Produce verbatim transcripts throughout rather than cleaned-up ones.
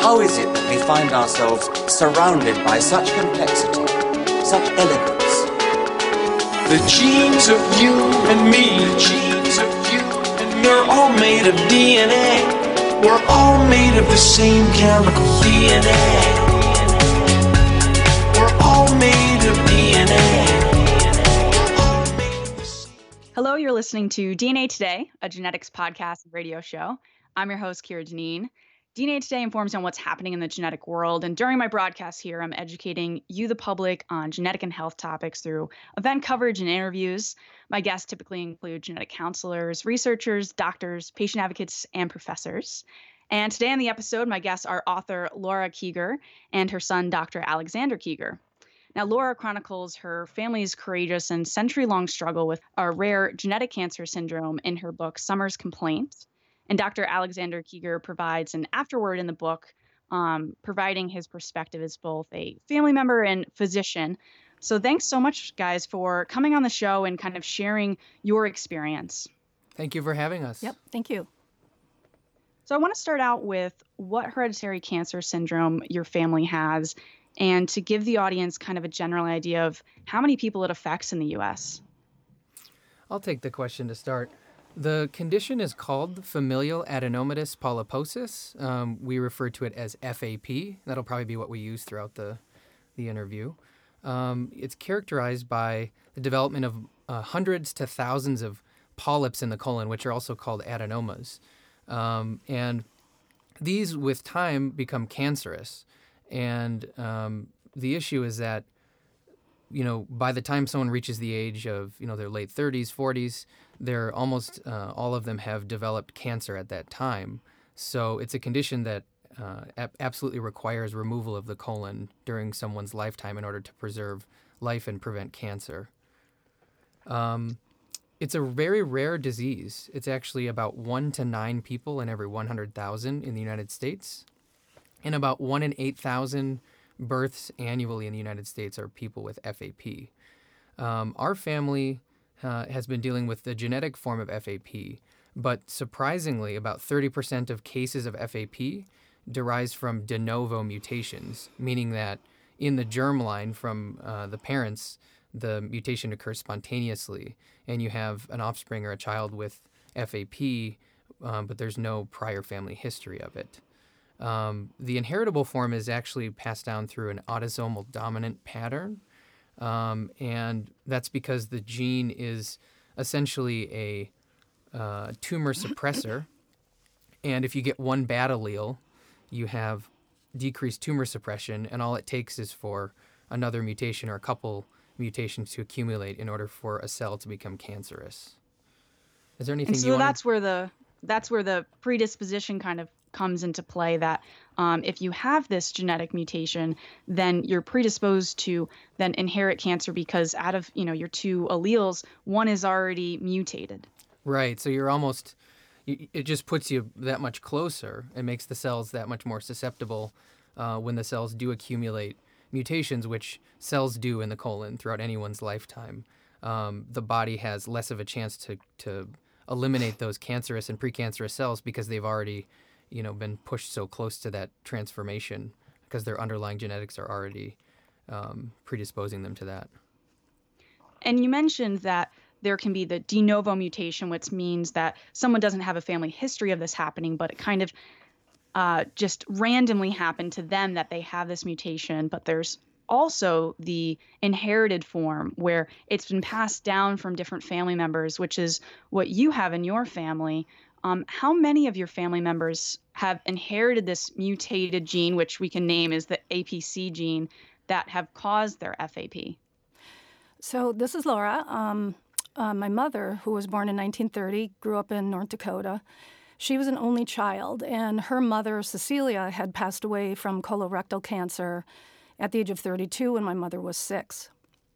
How is it that we find ourselves surrounded by such complexity, such elegance? The genes of you and me, the genes of you and me, we're all made of D N A. We're all made of the same chemical D N A. We're all made of D N A. Hello, you're listening to D N A Today, a genetics podcast and radio show. I'm your host, Kira Deneen. D N A Today informs you on what's happening in the genetic world, and during my broadcast here, I'm educating you, the public, on genetic and health topics through event coverage and interviews. My guests typically include genetic counselors, researchers, doctors, patient advocates, and professors. And today on the episode, my guests are author Laura Kieger and her son, Doctor Alexander Kieger. Now, Laura chronicles her family's courageous and century-long struggle with a rare genetic cancer syndrome in her book, Summer's Complaint. And Doctor Alexander Kieger provides an afterword in the book, um, providing his perspective as both a family member and physician. So thanks so much, guys, for coming on the show and kind of sharing your experience. Thank you for having us. Yep, thank you. So I want to start out with what hereditary cancer syndrome your family has, and to give the audience kind of a general idea of how many people it affects in the U S. I'll take the question to start. The condition is called familial adenomatous polyposis. Um, we refer to it as F A P. That'll probably be what we use throughout the, the interview. Um, it's characterized by the development of uh, hundreds to thousands of polyps in the colon, which are also called adenomas. Um, and these, with time, become cancerous. And um, the issue is that, you know, by the time someone reaches the age of, you know, their late thirties, forties, they're almost uh, all of them have developed cancer at that time. So it's a condition that uh, ab- absolutely requires removal of the colon during someone's lifetime in order to preserve life and prevent cancer. Um, it's a very rare disease. It's actually about one to nine people in every one hundred thousand in the United States, and about one in eight thousand births annually in the United States are people with F A P. Um, our family uh, has been dealing with the genetic form of F A P, but surprisingly, about thirty percent of cases of F A P derives from de novo mutations, meaning that in the germline from uh, the parents, the mutation occurs spontaneously, and you have an offspring or a child with F A P, um, but there's no prior family history of it. Um, the inheritable form is actually passed down through an autosomal dominant pattern, um, and that's because the gene is essentially a uh, tumor suppressor, and if you get one bad allele, you have decreased tumor suppression, and all it takes is for another mutation or a couple mutations to accumulate in order for a cell to become cancerous. Is there anything and so you want? that's where the that's where the predisposition kind of comes into play, that um, if you have this genetic mutation, then you're predisposed to then inherit cancer because out of, you know, your two alleles, one is already mutated. Right. So you're almost, it just puts you that much closer and makes the cells that much more susceptible uh, when the cells do accumulate mutations, which cells do in the colon throughout anyone's lifetime. Um, the body has less of a chance to, to eliminate those cancerous and precancerous cells because they've already you know, been pushed so close to that transformation because their underlying genetics are already um, predisposing them to that. And you mentioned that there can be the de novo mutation, which means that someone doesn't have a family history of this happening, but it kind of uh, just randomly happened to them that they have this mutation. But there's also the inherited form where it's been passed down from different family members, which is what you have in your family. Um, how many of your family members have inherited this mutated gene, which we can name as the A P C gene, that have caused their F A P? So this is Laura. Um, uh, my mother, who was born in nineteen thirty, grew up in North Dakota. She was an only child, and her mother, Cecilia, had passed away from colorectal cancer at the age of thirty-two when my mother was six.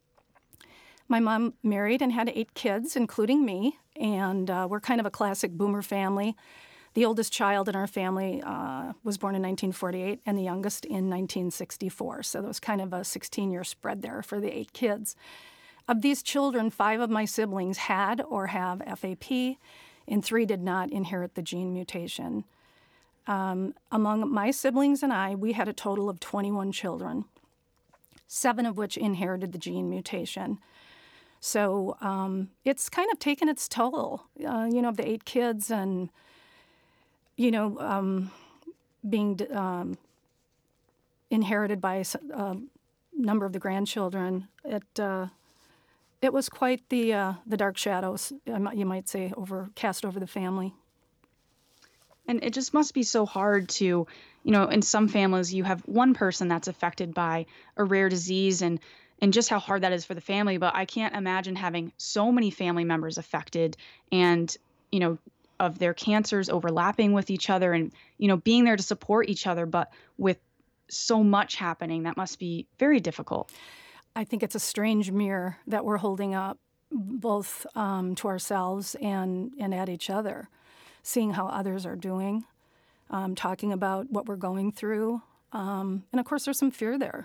My mom married and had eight kids, including me, and uh, we're kind of a classic boomer family. The oldest child in our family uh, was born in nineteen forty-eight, and the youngest in nineteen sixty-four. So there was kind of a sixteen-year spread there for the eight kids. Of these children, five of my siblings had or have F A P, and three did not inherit the gene mutation. Um, among my siblings and I, we had a total of twenty-one children, seven of which inherited the gene mutation. So um, it's kind of taken its toll, uh, you know, of the eight kids and, you know, um, being um, inherited by a number of the grandchildren. It uh, it was quite the uh, the dark shadows, you might say, over cast over the family. And it just must be so hard to, you know, in some families you have one person that's affected by a rare disease and and just how hard that is for the family. But I can't imagine having so many family members affected and, you know, of their cancers overlapping with each other and, you know, being there to support each other. But with so much happening, that must be very difficult. I think it's a strange mirror that we're holding up both um, to ourselves and, and at each other, seeing how others are doing, um, talking about what we're going through. Um, and of course, there's some fear there.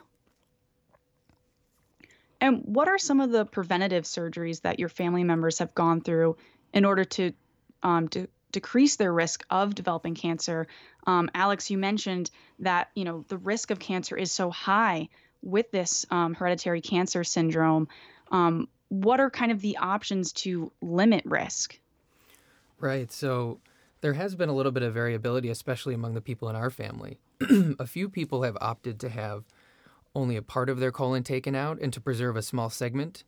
And what are some of the preventative surgeries that your family members have gone through in order to um, to decrease their risk of developing cancer? Um, Alex, you mentioned that, you know, the risk of cancer is so high with this um, hereditary cancer syndrome. Um, what are kind of the options to limit risk? Right. So there has been a little bit of variability, especially among the people in our family. A few people have opted to have only a part of their colon taken out and to preserve a small segment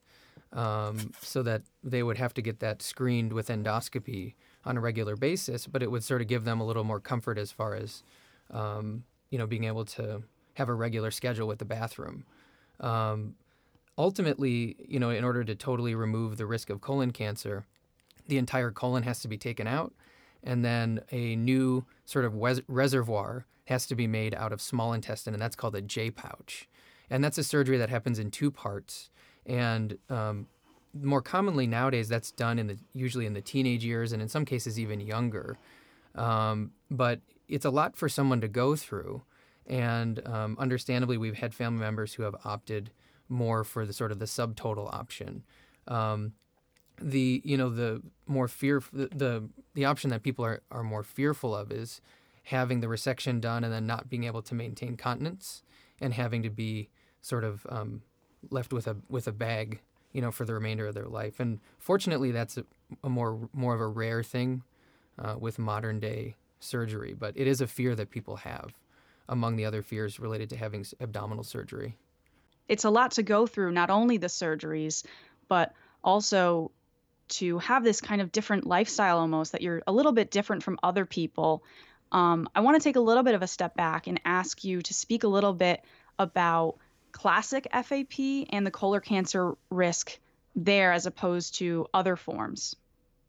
um, so that they would have to get that screened with endoscopy on a regular basis, but it would sort of give them a little more comfort as far as, um, you know, being able to have a regular schedule with the bathroom. Um, ultimately, you know, in order to totally remove the risk of colon cancer, the entire colon has to be taken out, and then a new sort of wes- reservoir has to be made out of small intestine, and that's called a J-pouch. And that's a surgery that happens in two parts. And um, more commonly nowadays, that's done in the usually in the teenage years, and in some cases even younger. Um, but it's a lot for someone to go through. And um, understandably, we've had family members who have opted more for the sort of the subtotal option. Um, the you know the more fear the, the the option that people are, are more fearful of is having the resection done and then not being able to maintain continence and having to be sort of um, left with a with a bag, you know, for the remainder of their life. And fortunately, that's a, a more more of a rare thing uh, with modern day surgery. But it is a fear that people have among the other fears related to having abdominal surgery. It's a lot to go through, not only the surgeries, but also to have this kind of different lifestyle almost, that you're a little bit different from other people. Um, I want to take a little bit of a step back and ask you to speak a little bit about classic F A P and the colon cancer risk there as opposed to other forms.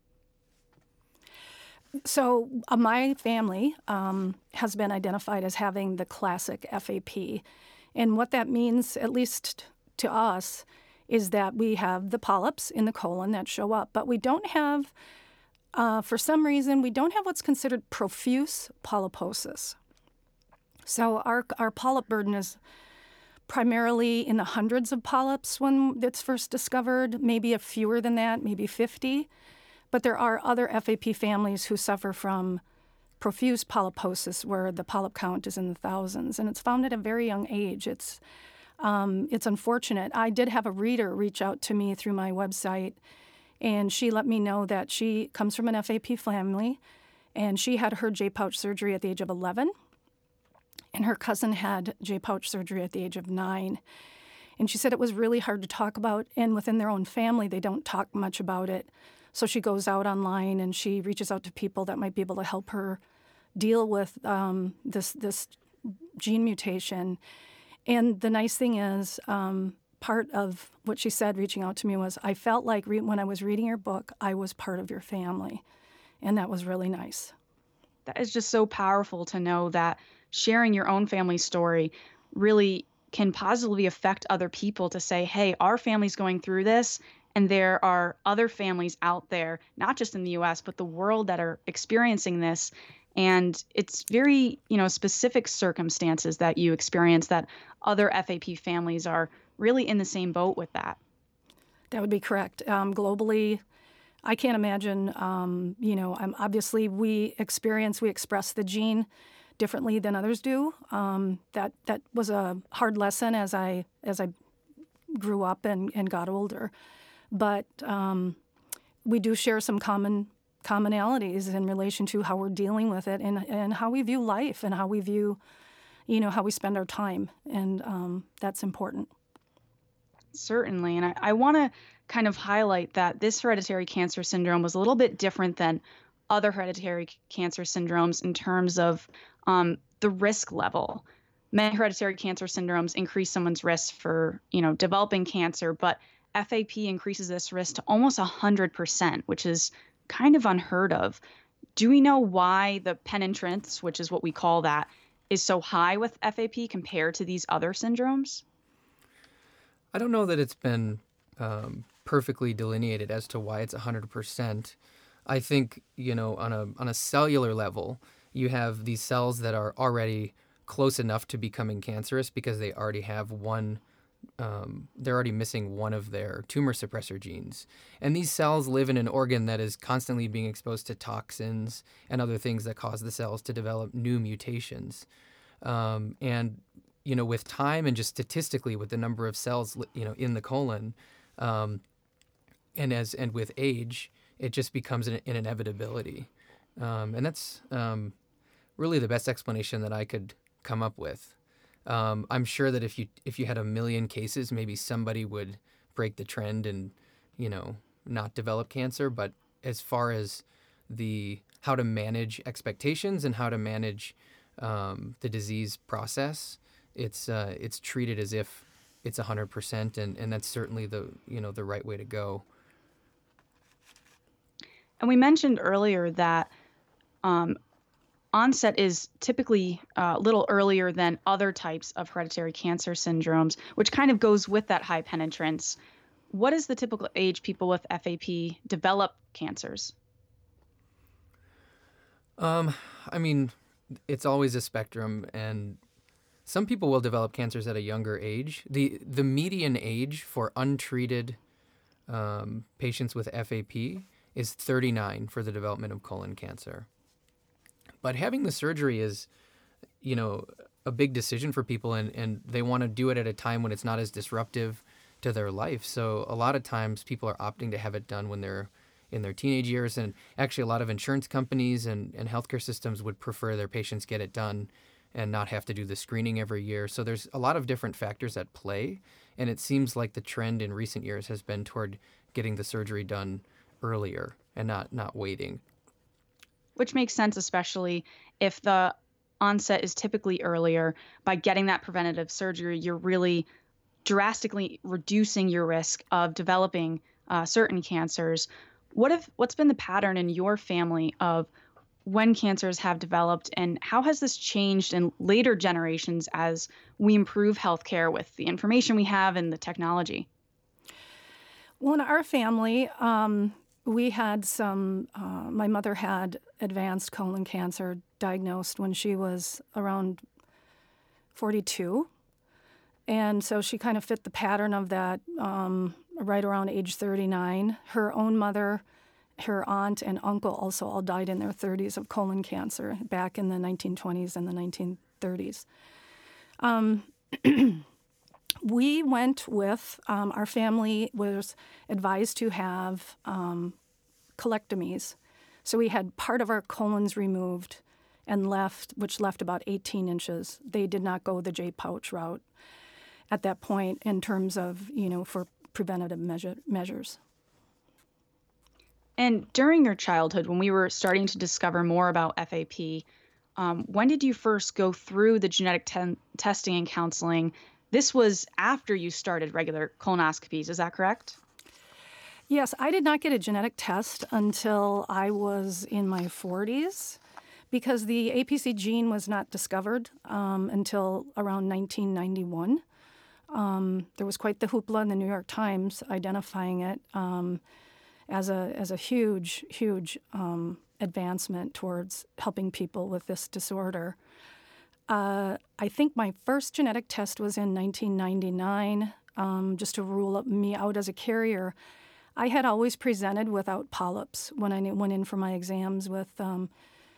So uh, my family um, has been identified as having the classic F A P. And what that means, at least to us, is that we have the polyps in the colon that show up, but we don't have, uh, for some reason, we don't have what's considered profuse polyposis. So our our polyp burden is primarily in the hundreds of polyps when it's first discovered, maybe a fewer than that, maybe fifty. But there are other F A P families who suffer from profuse polyposis where the polyp count is in the thousands, and it's found at a very young age. It's um, it's unfortunate. I did have a reader reach out to me through my website, and she let me know that she comes from an F A P family, and she had her J-pouch surgery at the age of eleven, and her cousin had J-pouch surgery at the age of nine. And she said it was really hard to talk about, and within their own family, they don't talk much about it. So she goes out online and she reaches out to people that might be able to help her deal with um, this this gene mutation. And the nice thing is, um, part of what she said reaching out to me was, I felt like re- when I was reading your book, I was part of your family. And that was really nice. That is just so powerful to know that sharing your own family story really can positively affect other people to say, hey, our family's going through this. And there are other families out there, not just in the U S, but the world, that are experiencing this. And it's very, you know, specific circumstances that you experience that other F A P families are really in the same boat with that. That would be correct. Um, globally, I can't imagine, um, you know, um, obviously we experience, we express the gene differently than others do. Um, that that was a hard lesson as I as I grew up and, and got older. But um, we do share some common commonalities in relation to how we're dealing with it and, and how we view life and how we view, you know, how we spend our time. And um, that's important. Certainly. And I, I want to kind of highlight that this hereditary cancer syndrome was a little bit different than other hereditary c- cancer syndromes in terms of um, the risk level. Many hereditary cancer syndromes increase someone's risk for, you know, developing cancer, but F A P increases this risk to almost one hundred percent, which is kind of unheard of. Do we know why the penetrance, which is what we call that, is so high with F A P compared to these other syndromes? I don't know that it's been um, perfectly delineated as to why it's one hundred percent. I think, you know, on a on a cellular level, you have these cells that are already close enough to becoming cancerous because they already have one, um, they're already missing one of their tumor suppressor genes. And these cells live in an organ that is constantly being exposed to toxins and other things that cause the cells to develop new mutations. Um, and, you know, with time and just statistically with the number of cells, you know, in the colon, um, and as and with age, it just becomes an, an inevitability. Um, and that's um, really the best explanation that I could come up with. Um, I'm sure that if you if you had a million cases, maybe somebody would break the trend and, you know, not develop cancer. But as far as the how to manage expectations and how to manage um, the disease process, it's uh, it's treated as if it's one hundred percent, and, and that's certainly the you know the right way to go. And we mentioned earlier that um, onset is typically uh, a little earlier than other types of hereditary cancer syndromes, which kind of goes with that high penetrance. What is the typical age people with F A P develop cancers? Um, I mean, it's always a spectrum, and some people will develop cancers at a younger age. The the median age for untreated um, patients with F A P is thirty-nine for the development of colon cancer. But having the surgery is, you know, a big decision for people, and, and they want to do it at a time when it's not as disruptive to their life. So a lot of times people are opting to have it done when they're in their teenage years. And actually a lot of insurance companies and, and healthcare systems would prefer their patients get it done and not have to do the screening every year. So there's a lot of different factors at play. And it seems like the trend in recent years has been toward getting the surgery done earlier and not, not waiting. Which makes sense, especially if the onset is typically earlier. By getting that preventative surgery, you're really drastically reducing your risk of developing uh, certain cancers. What if what's been the pattern in your family of when cancers have developed, and how has this changed in later generations as we improve healthcare with the information we have and the technology? Well, in our family, um, we had some, uh, my mother had advanced colon cancer diagnosed when she was around forty-two. And so she kind of fit the pattern of that um, right around age thirty-nine. Her own mother, her aunt, and uncle also all died in their thirties of colon cancer back in the nineteen twenties and the nineteen thirties. Um, we went with, um, our family was advised to have um, colectomies. So we had part of our colons removed and left, which left about eighteen inches. They did not go the J-pouch route at that point in terms of, you know, for preventative measure, measures. And during your childhood, when we were starting to discover more about F A P, um, when did you first go through the genetic te- testing and counseling? This was after you started regular colonoscopies, is that correct? Yes, I did not get a genetic test until I was in my forties because the A P C gene was not discovered um, until around nineteen ninety-one. Um, there was quite the hoopla in the New York Times identifying it um, as a as a huge, huge um, advancement towards helping people with this disorder. Uh, I think my first genetic test was in nineteen ninety-nine, um, just to rule me out as a carrier. I had always presented without polyps when I went in for my exams with um,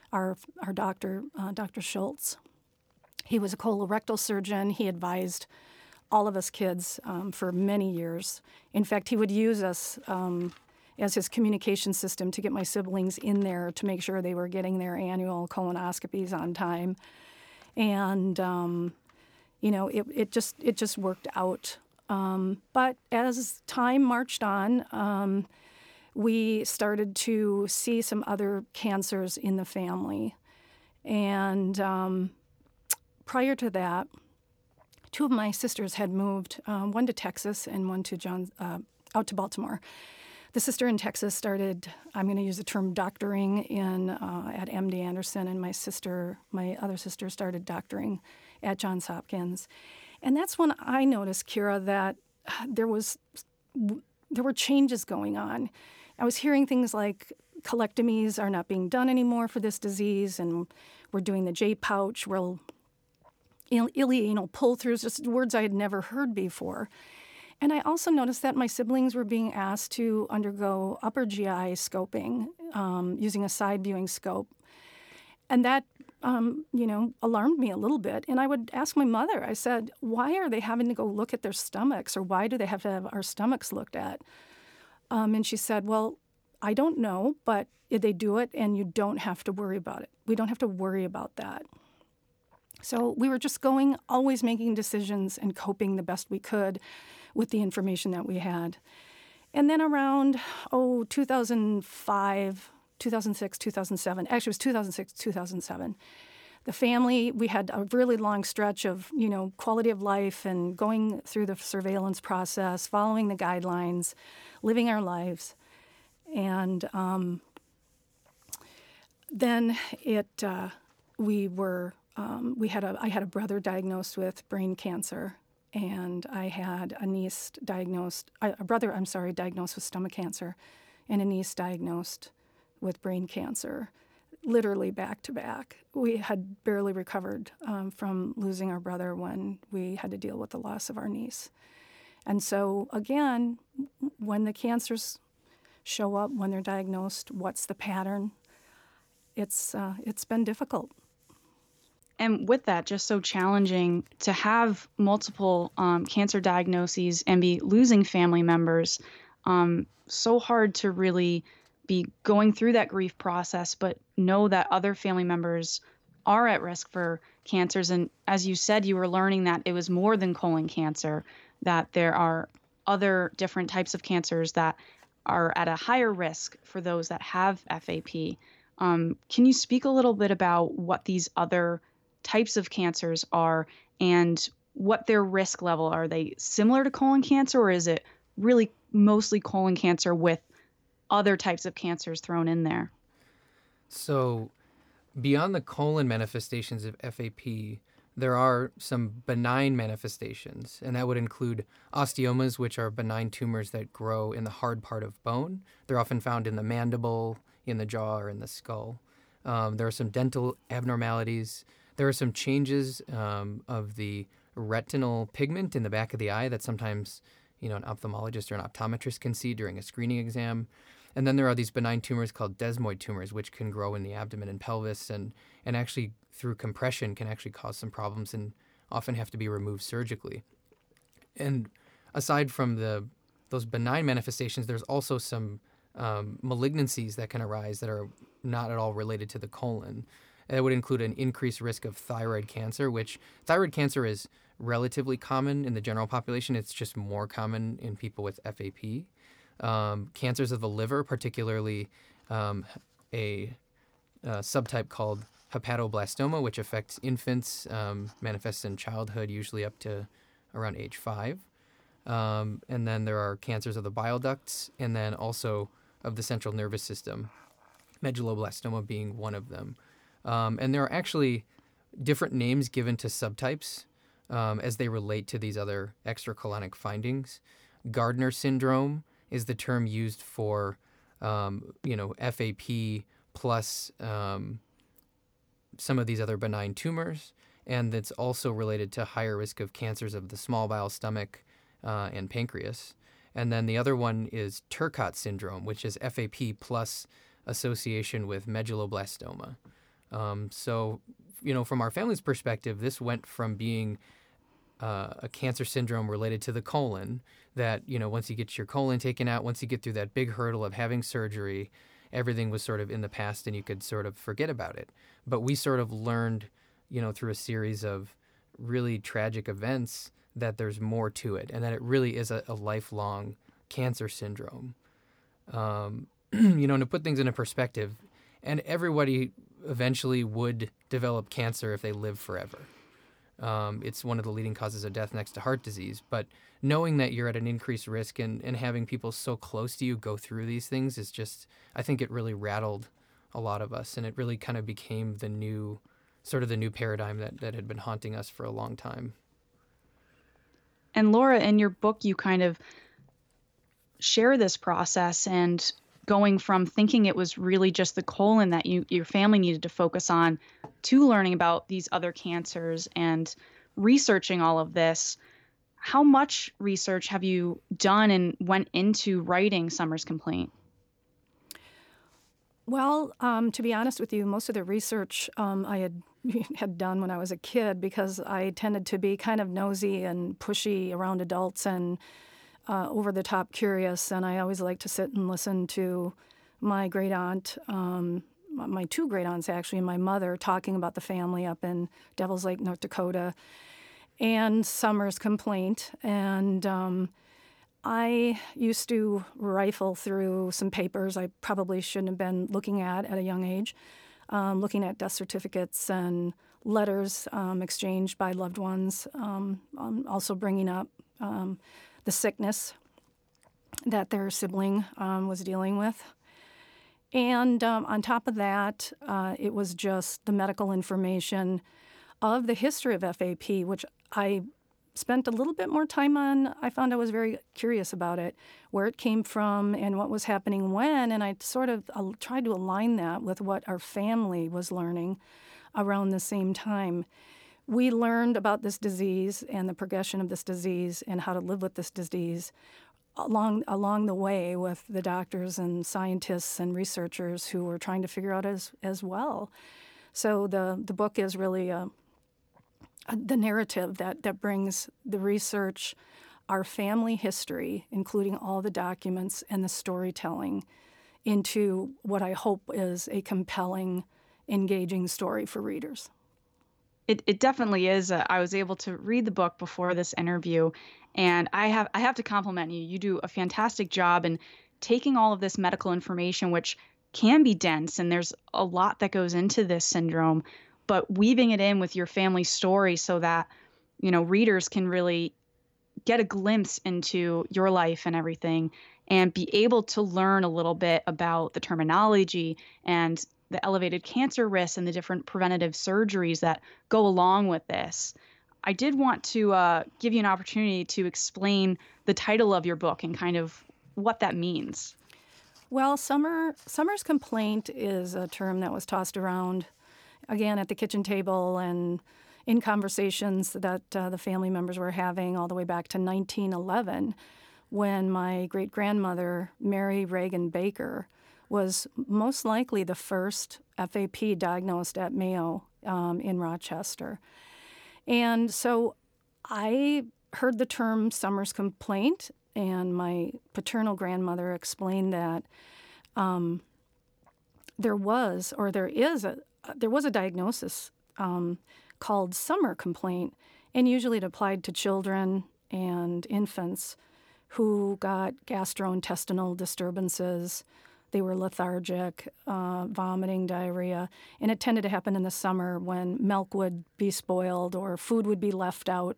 our our doctor, uh, Doctor Schultz. He was a colorectal surgeon. He advised all of us kids um, for many years. In fact, he would use us um, as his communication system to get my siblings in there to make sure they were getting their annual colonoscopies on time. And, um, you know, it, it just it just worked out. Um, but as time marched on, um, we started to see some other cancers in the family. And um, prior to that, two of my sisters had moved, um, one to Texas and one to John, uh, out to Baltimore. The sister in Texas started, I'm going to use the term doctoring in uh, at M D Anderson, and my sister, my other sister, started doctoring at Johns Hopkins. And that's when I noticed, Kira, that there was there were changes going on. I was hearing things like colectomies are not being done anymore for this disease, and we're doing the J-pouch, we're ileoanal pull-throughs, just words I had never heard before. And I also noticed that my siblings were being asked to undergo upper G I scoping um, using a side viewing scope. And that, um, you know, alarmed me a little bit. And I would ask my mother, I said, why are they having to go look at their stomachs, or why do they have to have our stomachs looked at? Um, and she said, well, I don't know, but they do it and you don't have to worry about it. We don't have to worry about that. So we were just going, always making decisions and coping the best we could with the information that we had. And then around, oh, two thousand five, two thousand six, two thousand seven, actually it was two thousand six, two thousand seven, the family, we had a really long stretch of, you know, quality of life and going through the surveillance process, following the guidelines, living our lives. And um, then it, uh, we were, um, we had a, I had a brother diagnosed with brain cancer. And I had a niece diagnosed, a brother, I'm sorry, diagnosed with stomach cancer, and a niece diagnosed with brain cancer, literally back to back. We had barely recovered um, from losing our brother when we had to deal with the loss of our niece. And so, again, when the cancers show up, when they're diagnosed, what's the pattern? It's uh, it's been difficult. And with that, just so challenging to have multiple um, cancer diagnoses and be losing family members. Um, so hard to really be going through that grief process, but know that other family members are at risk for cancers. And as you said, you were learning that it was more than colon cancer, that there are other different types of cancers that are at a higher risk for those that have F A P. Um, can you speak a little bit about what these other types of cancers are and what their risk level? Are they similar to colon cancer, or is it really mostly colon cancer with other types of cancers thrown in there? So beyond the colon manifestations of F A P, there are some benign manifestations, and that would include osteomas, which are benign tumors that grow in the hard part of bone. They're often found in the mandible, in the jaw, or in the skull. Um, there are some dental abnormalities. There are some changes um, of the retinal pigment in the back of the eye that sometimes, you know, an ophthalmologist or an optometrist can see during a screening exam. And then there are these benign tumors called desmoid tumors, which can grow in the abdomen and pelvis, and, and actually through compression can actually cause some problems and often have to be removed surgically. And aside from the those benign manifestations, there's also some um, malignancies that can arise that are not at all related to the colon. That would include an increased risk of thyroid cancer, which thyroid cancer is relatively common in the general population. It's just more common in people with F A P. Um, cancers of the liver, particularly um, a, a subtype called hepatoblastoma, which affects infants, um, manifests in childhood, usually up to around age five. Um, and then there are cancers of the bile ducts, and then also of the central nervous system, medulloblastoma being one of them. Um, and there are actually different names given to subtypes um, as they relate to these other extracolonic findings. Gardner syndrome is the term used for, um, you know, F A P plus um, some of these other benign tumors, and it's also related to higher risk of cancers of the small bowel, stomach, uh, and pancreas. And then the other one is Turcott syndrome, which is F A P plus association with medulloblastoma. Um, so, you know, from our family's perspective, this went from being uh, a cancer syndrome related to the colon that, you know, once you get your colon taken out, once you get through that big hurdle of having surgery, everything was sort of in the past and you could sort of forget about it. But we sort of learned, you know, through a series of really tragic events that there's more to it and that it really is a, a lifelong cancer syndrome. Um, you know, and to put things into perspective, and everybody eventually would develop cancer if they live forever. Um, it's one of the leading causes of death next to heart disease. But knowing that you're at an increased risk and, and having people so close to you go through these things is just, I think it really rattled a lot of us. And it really kind of became the new, sort of the new paradigm that, that had been haunting us for a long time. And Laura, in your book, you kind of share this process and going from thinking it was really just the colon that you your family needed to focus on to learning about these other cancers and researching all of this. How much research have you done and went into writing Summer's Complaint? Well, um, to be honest with you, most of the research um, I had had done when I was a kid, because I tended to be kind of nosy and pushy around adults and uh, over-the-top curious, and I always liked to sit and listen to my great aunt, um, my two great aunts actually, and my mother talking about the family up in Devil's Lake, North Dakota, and Summer's Complaint. And um, I used to rifle through some papers I probably shouldn't have been looking at at a young age, um, looking at death certificates and letters um, exchanged by loved ones, um, um, also bringing up um, the sickness that their sibling um, was dealing with. And um, on top of that, uh, it was just the medical information of the history of F A P, which I spent a little bit more time on. I found I was very curious about it, where it came from and what was happening when, and I sort of uh, tried to align that with what our family was learning around the same time. We learned about this disease and the progression of this disease and how to live with this disease along along the way with the doctors and scientists and researchers who were trying to figure out as as well. So the the book is really a, a, the narrative that, that brings the research, our family history, including all the documents and the storytelling, into what I hope is a compelling, engaging story for readers. It it definitely is. Uh, I was able to read the book before this interview, and I have I have to compliment you. You do a fantastic job in taking all of this medical information, which can be dense, and there's a lot that goes into this syndrome, but weaving it in with your family story so that, you know, readers can really get a glimpse into your life and everything, and be able to learn a little bit about the terminology and the elevated cancer risks and the different preventative surgeries that go along with this. I did want to uh, give you an opportunity to explain the title of your book and kind of what that means. Well, Summer Summer's Complaint is a term that was tossed around, again, at the kitchen table and in conversations that uh, the family members were having all the way back to nineteen eleven, when my great-grandmother, Mary Reagan Baker, was most likely the first F A P diagnosed at Mayo um, in Rochester. And so I heard the term Summer's Complaint, and my paternal grandmother explained that um, there was, or there is, a there was a diagnosis um, called Summer Complaint, and usually it applied to children and infants who got gastrointestinal disturbances. They were lethargic, uh, vomiting, diarrhea, and it tended to happen in the summer when milk would be spoiled or food would be left out.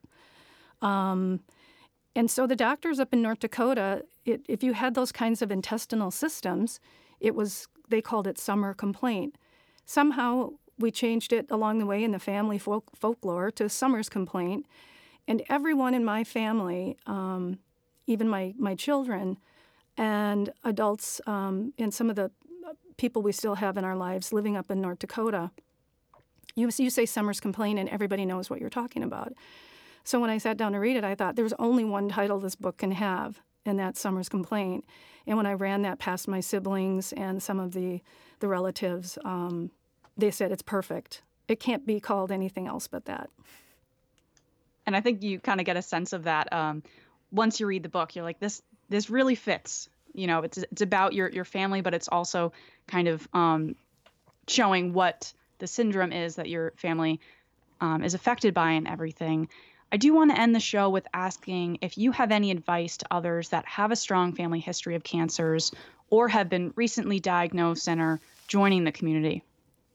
Um, and so the doctors up in North Dakota, it, if you had those kinds of intestinal systems, it was they called it Summer Complaint. Somehow we changed it along the way in the family folk, folklore to Summer's Complaint, and everyone in my family, um, even my, my children, and adults um, and some of the people we still have in our lives living up in North Dakota, you, you say Summer's Complaint and everybody knows what you're talking about. So when I sat down to read it, I thought there's only one title this book can have, and that's Summer's Complaint. And when I ran that past my siblings and some of the, the relatives, um, they said it's perfect. It can't be called anything else but that. And I think you kind of get a sense of that um, once you read the book. You're like, this this really fits. You know, it's it's about your your family, but it's also kind of um, showing what the syndrome is that your family um, is affected by and everything. I do want to end the show with asking if you have any advice to others that have a strong family history of cancers or have been recently diagnosed and are joining the community.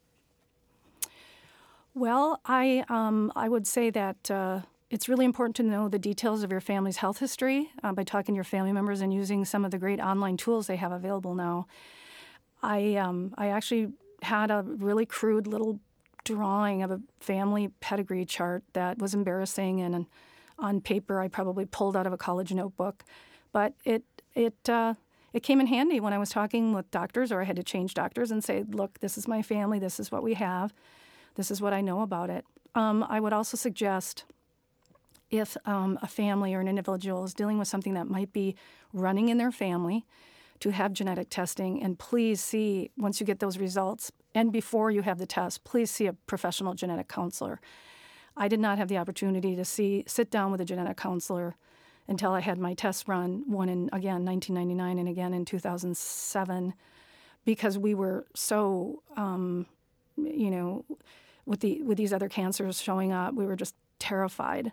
Well, I um, I would say that uh, it's really important to know the details of your family's health history uh, by talking to your family members and using some of the great online tools they have available now. I um, I actually had a really crude little drawing of a family pedigree chart that was embarrassing, and on paper I probably pulled out of a college notebook, but it it uh, it came in handy when I was talking with doctors, or I had to change doctors and say, look, this is my family, this is what we have. This is what I know about it. Um, I would also suggest if um, a family or an individual is dealing with something that might be running in their family, to have genetic testing. And please see, once you get those results, and before you have the test, please see a professional genetic counselor. I did not have the opportunity to see sit down with a genetic counselor until I had my tests run, one in, again, nineteen ninety-nine and again in two thousand seven, because we were so, um, you know, with the with these other cancers showing up, we were just terrified.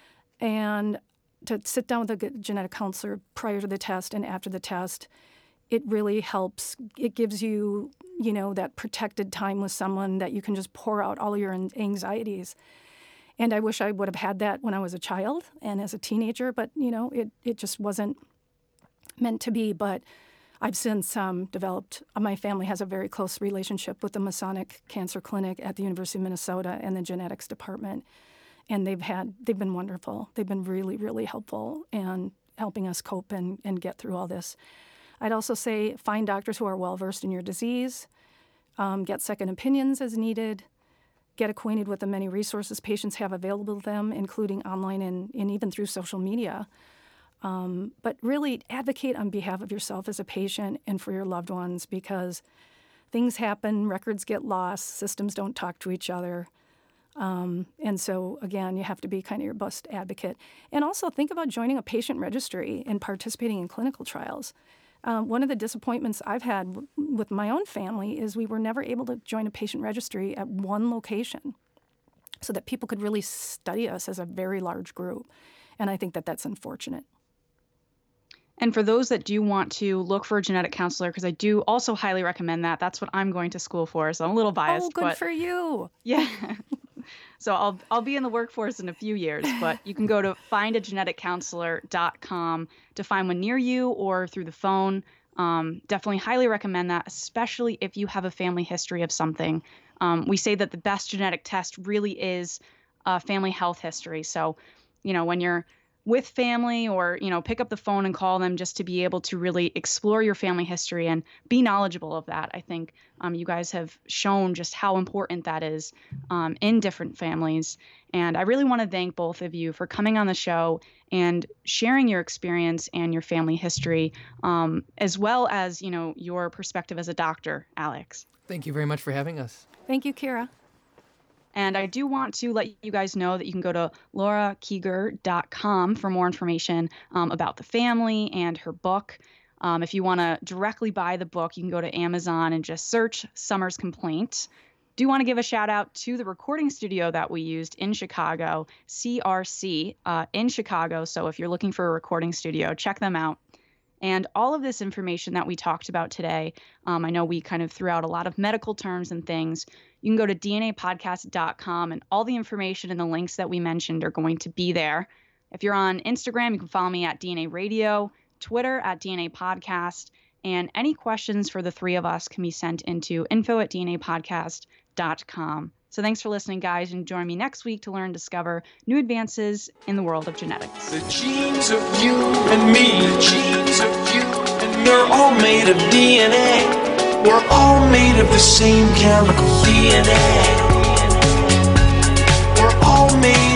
And to sit down with a genetic counselor prior to the test and after the test, it really helps. It gives you, you know, that protected time with someone that you can just pour out all your anxieties. And I wish I would have had that when I was a child and as a teenager, but, you know, it, it just wasn't meant to be. But I've since um, developed, my family has a very close relationship with the Masonic Cancer Clinic at the University of Minnesota and the genetics department. And they've had, they've been wonderful. They've been really, really helpful in helping us cope and, and get through all this. I'd also say find doctors who are well-versed in your disease, um, get second opinions as needed, get acquainted with the many resources patients have available to them, including online and, and even through social media. Um, but really advocate on behalf of yourself as a patient and for your loved ones, because things happen, records get lost, systems don't talk to each other. Um, and so, again, you have to be kind of your best advocate. And also think about joining a patient registry and participating in clinical trials. Um, one of the disappointments I've had w- with my own family is we were never able to join a patient registry at one location so that people could really study us as a very large group. And I think that that's unfortunate. And for those that do want to look for a genetic counselor, because I do also highly recommend that. That's what I'm going to school for, so I'm a little biased. Oh, good but for you. Yeah. So I'll I'll be in the workforce in a few years, but you can go to find a genetic counselor dot com to find one near you or through the phone. Um, definitely highly recommend that, especially if you have a family history of something. Um, we say that the best genetic test really is a family health history. So, you know, when you're with family, or, you know, pick up the phone and call them just to be able to really explore your family history and be knowledgeable of that. I think um, you guys have shown just how important that is um, in different families. And I really want to thank both of you for coming on the show and sharing your experience and your family history, um, as well as, you know, your perspective as a doctor, Alex. Thank you very much for having us. Thank you, Kira. And I do want to let you guys know that you can go to laura kieger dot com for more information um, about the family and her book. Um, if you want to directly buy the book, you can go to Amazon and just search Summer's Complaint. Do want to give a shout out to the recording studio that we used in Chicago, C R C uh, in Chicago. So if you're looking for a recording studio, check them out. And all of this information that we talked about today, um, I know we kind of threw out a lot of medical terms and things. You can go to D N A podcast dot com, and all the information and the links that we mentioned are going to be there. If you're on Instagram, you can follow me at D N A Radio, Twitter at D N A Podcast, and any questions for the three of us can be sent into info at D N A podcast dot com. So thanks for listening, guys, and join me next week to learn and discover new advances in the world of genetics. The genes of you and me, the genes of you, and they're all made of D N A. We're all made of the same chemical D N A. We're all made